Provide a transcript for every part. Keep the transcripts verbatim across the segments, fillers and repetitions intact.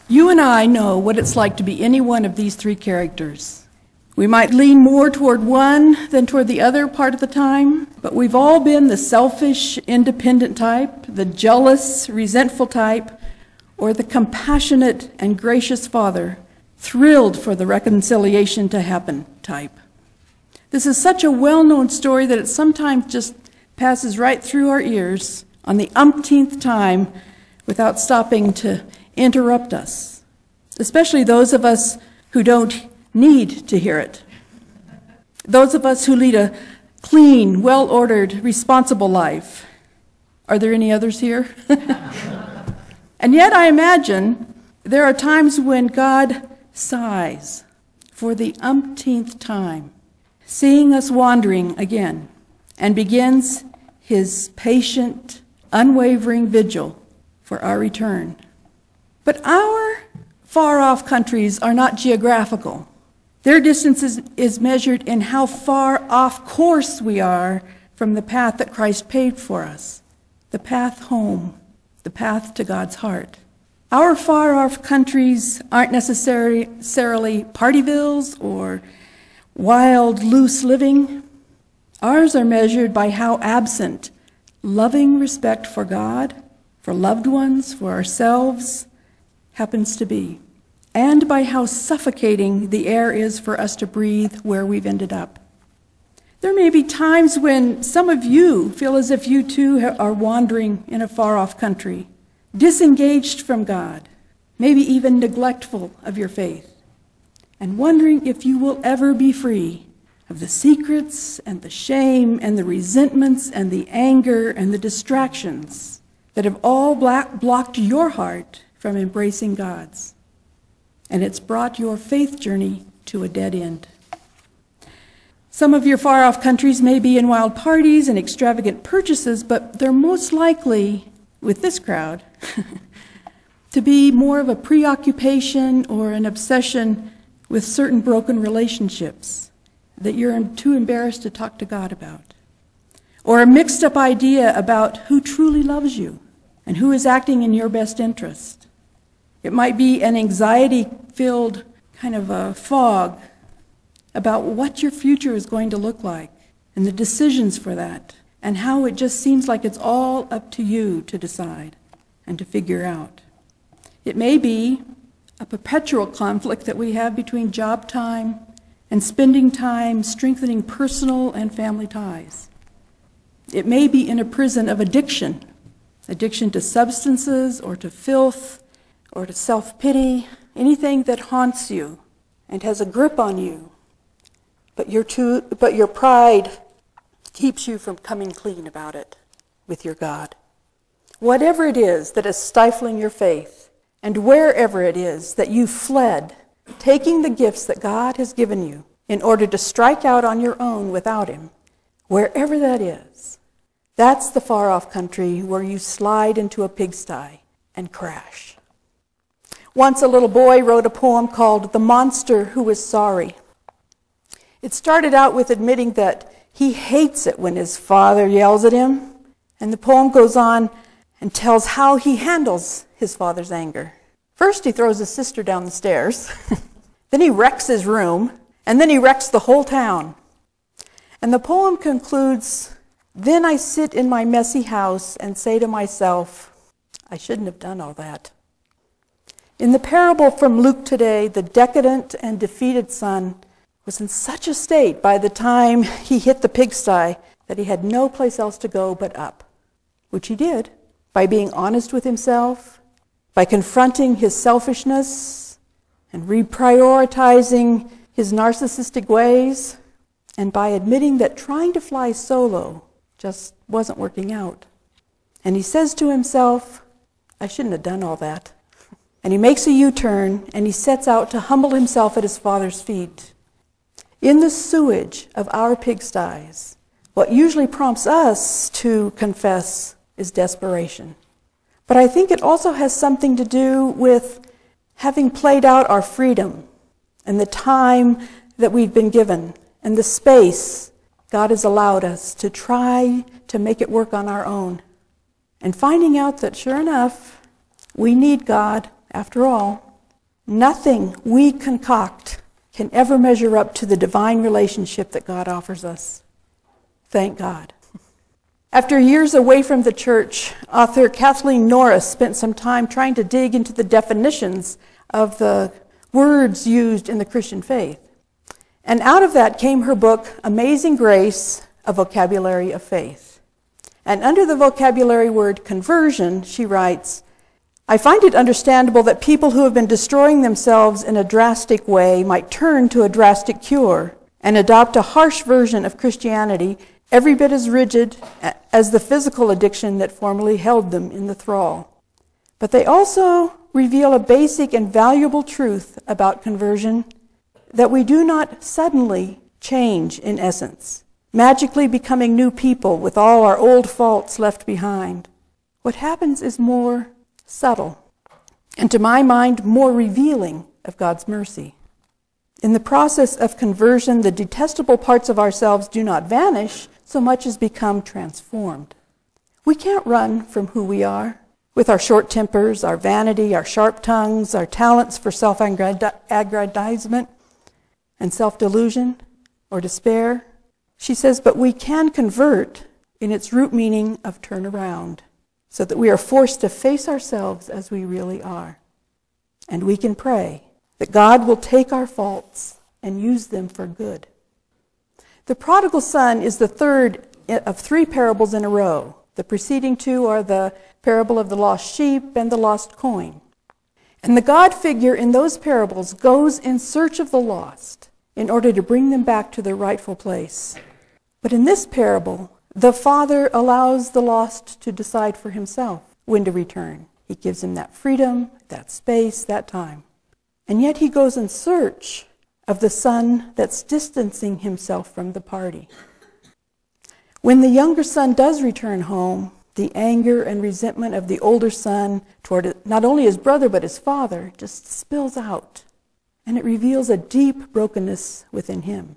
You and I know what it's like to be any one of these three characters. We might lean more toward one than toward the other part of the time, but we've all been the selfish, independent type, the jealous, resentful type, or the compassionate and gracious father, thrilled for the reconciliation to happen type. This is such a well-known story that it sometimes just passes right through our ears on the umpteenth time without stopping to interrupt us, especially those of us who don't need to hear it. Those of us who lead a clean, well-ordered, responsible life. Are there any others here? And yet I imagine there are times when God sighs for the umpteenth time, seeing us wandering again, and begins his patient, unwavering vigil for our return. But our far-off countries are not geographical. Their distance is, is measured in how far off course we are from the path that Christ paved for us, the path home, the path to God's heart. Our far-off countries aren't necessarily partyvilles or wild, loose living. Ours are measured by how absent loving respect for God, for loved ones, for ourselves, happens to be, and by how suffocating the air is for us to breathe where we've ended up. There may be times when some of you feel as if you too are wandering in a far-off country, disengaged from God, maybe even neglectful of your faith, and wondering if you will ever be free of the secrets and the shame and the resentments and the anger and the distractions that have all blocked your heart from embracing God's. And it's brought your faith journey to a dead end. Some of your far-off countries may be in wild parties and extravagant purchases, but they're most likely, with this crowd, to be more of a preoccupation or an obsession with certain broken relationships that you're too embarrassed to talk to God about, or a mixed-up idea about who truly loves you and who is acting in your best interest. It might be an anxiety-filled kind of a fog about what your future is going to look like and the decisions for that, and how it just seems like it's all up to you to decide and to figure out. It may be a perpetual conflict that we have between job time and spending time strengthening personal and family ties. It may be in a prison of addiction, addiction to substances or to filth or to self-pity, anything that haunts you and has a grip on you, but your, too, but your pride keeps you from coming clean about it with your God. Whatever it is that is stifling your faith, and wherever it is that you fled, taking the gifts that God has given you in order to strike out on your own without him, wherever that is, that's the far-off country where you slide into a pigsty and crash. Once a little boy wrote a poem called The Monster Who Was Sorry. It started out with admitting that he hates it when his father yells at him, and the poem goes on and tells how he handles his father's anger. First he throws his sister down the stairs, then he wrecks his room, and then he wrecks the whole town. And the poem concludes, "Then I sit in my messy house and say to myself, I shouldn't have done all that." In the parable from Luke today, the decadent and defeated son was in such a state by the time he hit the pigsty that he had no place else to go but up, which he did by being honest with himself, by confronting his selfishness and reprioritizing his narcissistic ways, and by admitting that trying to fly solo just wasn't working out. And he says to himself, I shouldn't have done all that. And he makes a U-turn, and he sets out to humble himself at his father's feet. In the sewage of our pigsties, what usually prompts us to confess is desperation. But I think it also has something to do with having played out our freedom and the time that we've been given and the space God has allowed us to try to make it work on our own. And finding out that, sure enough, we need God, after all, Nothing we concoct can ever measure up to the divine relationship that God offers us. Thank God. After years away from the church, author Kathleen Norris spent some time trying to dig into the definitions of the words used in the Christian faith. And out of that came her book, Amazing Grace, A Vocabulary of Faith. And under the vocabulary word conversion, she writes, I find it understandable that people who have been destroying themselves in a drastic way might turn to a drastic cure and adopt a harsh version of Christianity every bit as rigid as the physical addiction that formerly held them in the thrall. But they also reveal a basic and valuable truth about conversion, that we do not suddenly change in essence, magically becoming new people with all our old faults left behind. What happens is more subtle, and to my mind, more revealing of God's mercy. In the process of conversion, the detestable parts of ourselves do not vanish so much as become transformed. We can't run from who we are, with our short tempers, our vanity, our sharp tongues, our talents for self-aggrandizement and self-delusion or despair. She says, but we can convert in its root meaning of turn around, so that we are forced to face ourselves as we really are. And we can pray that God will take our faults and use them for good. The prodigal son is the third of three parables in a row. The preceding two are the parable of the lost sheep and the lost coin. And the God figure in those parables goes in search of the lost in order to bring them back to their rightful place. But in this parable, the Father allows the lost to decide for himself when to return. He gives him that freedom, that space, that time. And yet he goes in search of the son that's distancing himself from the party. When the younger son does return home, the anger and resentment of the older son toward not only his brother but his father just spills out, and it reveals a deep brokenness within him.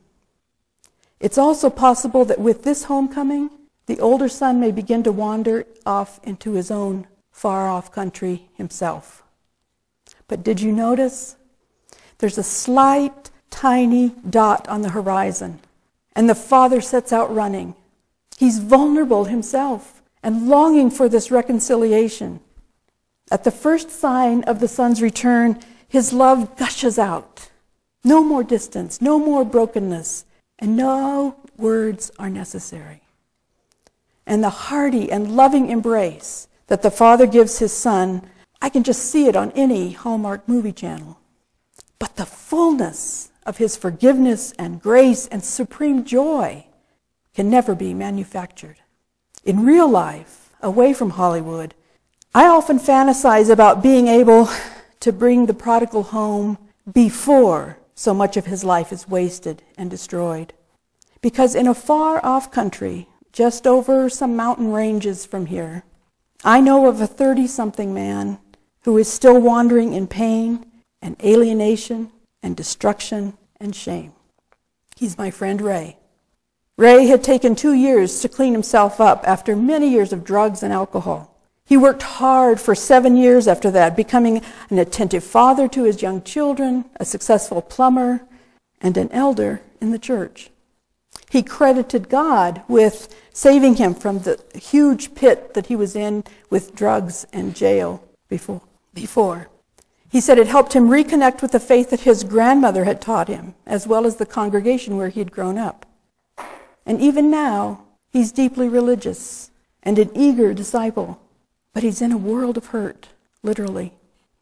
It's also possible that with this homecoming, the older son may begin to wander off into his own far-off country himself. But did you notice? There's a slight, tiny dot on the horizon, and the father sets out running. He's vulnerable himself and longing for this reconciliation. At the first sign of the son's return, his love gushes out. No more distance, no more brokenness, and no words are necessary. And the hearty and loving embrace that the father gives his son, I can just see it on any Hallmark movie channel. But the fullness of his forgiveness and grace and supreme joy can never be manufactured. In real life, away from Hollywood, I often fantasize about being able to bring the prodigal home before so much of his life is wasted and destroyed. Because in a far-off country, just over some mountain ranges from here, I know of a thirty-something man who is still wandering in pain and alienation and destruction and shame. He's my friend Ray. Ray had taken two years to clean himself up after many years of drugs and alcohol. He worked hard for seven years after that, becoming an attentive father to his young children, a successful plumber, and an elder in the church. He credited God with saving him from the huge pit that he was in with drugs and jail before. before. He said it helped him reconnect with the faith that his grandmother had taught him, as well as the congregation where he had grown up. And even now, he's deeply religious and an eager disciple, but he's in a world of hurt, literally.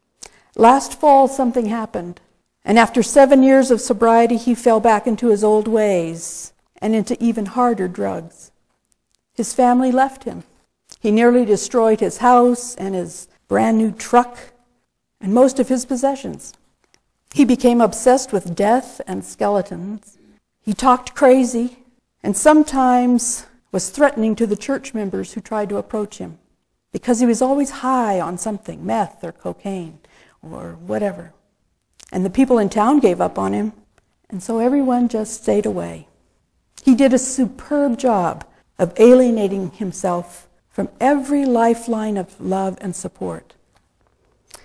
Last fall, something happened, and after seven years of sobriety, he fell back into his old ways and into even harder drugs. His family left him. He nearly destroyed his house and his brand new truck and most of his possessions. He became obsessed with death and skeletons. He talked crazy and sometimes was threatening to the church members who tried to approach him because he was always high on something, meth or cocaine or whatever. And the people in town gave up on him, and so everyone just stayed away. He did a superb job of alienating himself from every lifeline of love and support.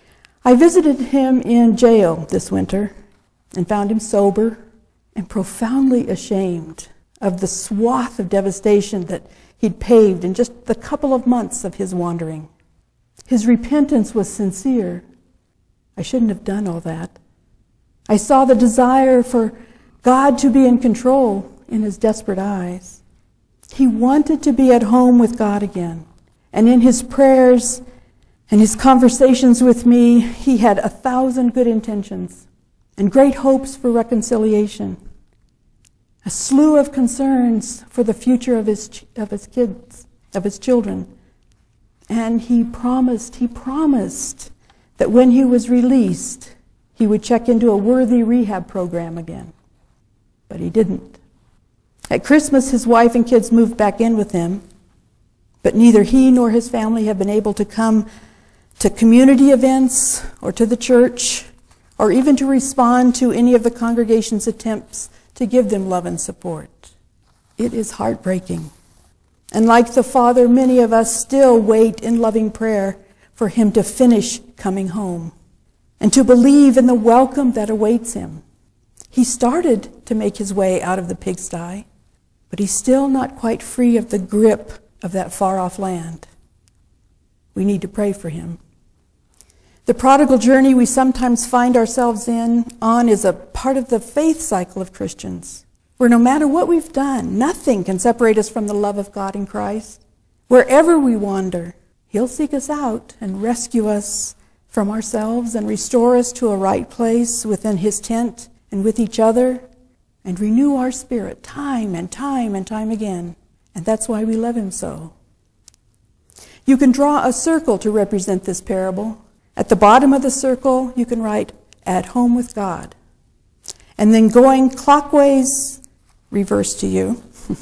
I visited him in jail this winter and found him sober and profoundly ashamed of the swath of devastation that he'd paved in just the couple of months of his wandering. His repentance was sincere. I shouldn't have done all that. I saw the desire for God to be in control in his desperate eyes. He wanted to be at home with God again. And in his prayers and his conversations with me, he had a thousand good intentions and great hopes for reconciliation, a slew of concerns for the future of his, of his kids, of his children. And he promised, he promised that when he was released, he would check into a worthy rehab program again. But he didn't. At Christmas, his wife and kids moved back in with him, but neither he nor his family have been able to come to community events or to the church or even to respond to any of the congregation's attempts to give them love and support. It is heartbreaking. And like the Father, many of us still wait in loving prayer for him to finish coming home and to believe in the welcome that awaits him. He started to make his way out of the pigsty, but he's still not quite free of the grip of that far-off land. We need to pray for him. The prodigal journey we sometimes find ourselves in on is a part of the faith cycle of Christians, where no matter what we've done, nothing can separate us from the love of God in Christ. Wherever we wander, he'll seek us out and rescue us from ourselves and restore us to a right place within his tent and with each other and renew our spirit time and time and time again. And that's why we love him so. You can draw a circle to represent this parable. At the bottom of the circle, you can write, "At home with God." And then going clockwise, reverse to you,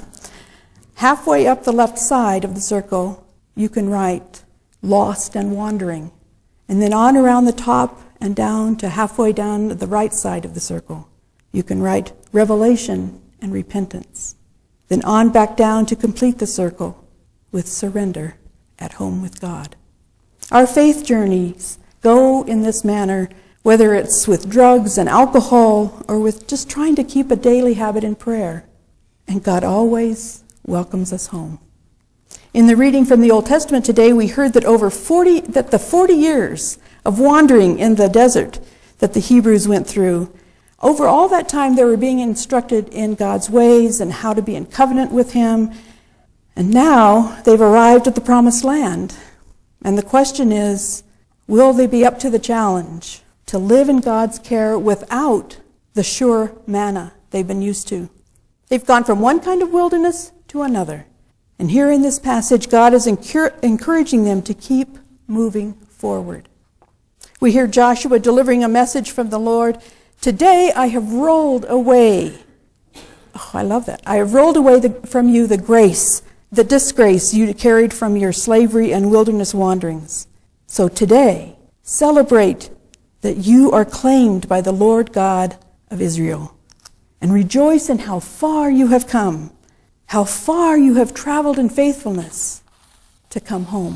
halfway up the left side of the circle, you can write, "Lost and wandering." And then on around the top and down to halfway down the right side of the circle, you can write, "Revelation and repentance." Then on back down to complete the circle with surrender, at home with God. Our faith journeys go in this manner, whether it's with drugs and alcohol or with just trying to keep a daily habit in prayer. And God always welcomes us home. In the reading from the Old Testament today, we heard that over forty, that the forty years of wandering in the desert that the Hebrews went through, over all that time they were being instructed in God's ways and how to be in covenant with him. And now they've arrived at the promised land. And the question is, will they be up to the challenge to live in God's care without the sure manna they've been used to? They've gone from one kind of wilderness to another. And here in this passage, God is encouraging them to keep moving forward. We hear Joshua delivering a message from the Lord. "Today I have rolled away." Oh, I love that. "I have rolled away the, from you the grace, the disgrace you carried from your slavery and wilderness wanderings. So today, celebrate that you are claimed by the Lord God of Israel, and rejoice in how far you have come, how far you have traveled in faithfulness to come home."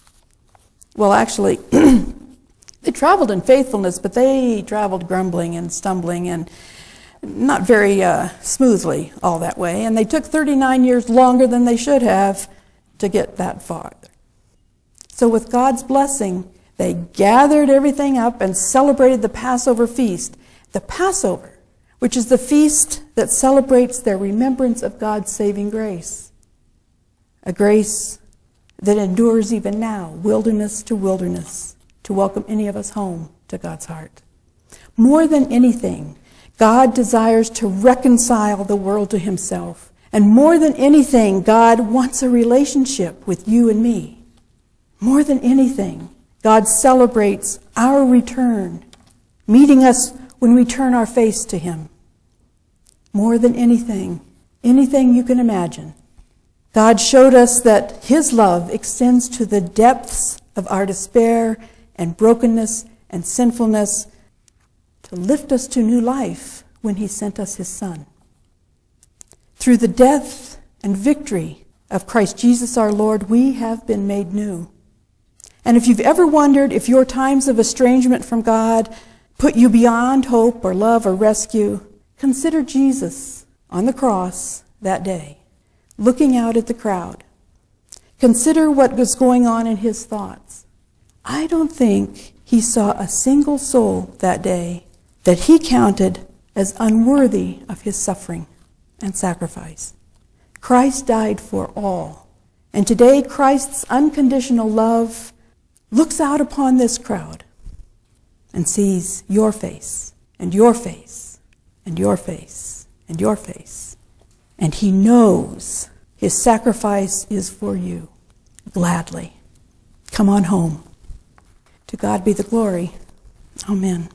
Well, actually, they traveled in faithfulness, but they traveled grumbling and stumbling and not very uh, smoothly all that way. And they took thirty-nine years longer than they should have to get that far. So with God's blessing, they gathered everything up and celebrated the Passover feast. The Passover, which is the feast that celebrates their remembrance of God's saving grace. A grace that endures even now, wilderness to wilderness, to welcome any of us home to God's heart. More than anything, God desires to reconcile the world to himself. And more than anything, God wants a relationship with you and me. More than anything, God celebrates our return, meeting us when we turn our face to him. More than anything, anything you can imagine, God showed us that his love extends to the depths of our despair and brokenness and sinfulness to lift us to new life when he sent us his Son. Through the death and victory of Christ Jesus our Lord, we have been made new. And if you've ever wondered if your times of estrangement from God put you beyond hope or love or rescue, consider Jesus on the cross that day, looking out at the crowd. Consider what was going on in his thoughts. I don't think he saw a single soul that day that he counted as unworthy of his suffering and sacrifice. Christ died for all. And today, Christ's unconditional love looks out upon this crowd and sees your face, and your face, and your face, and your face. And he knows his sacrifice is for you. Gladly. Come on home. To God be the glory. Amen.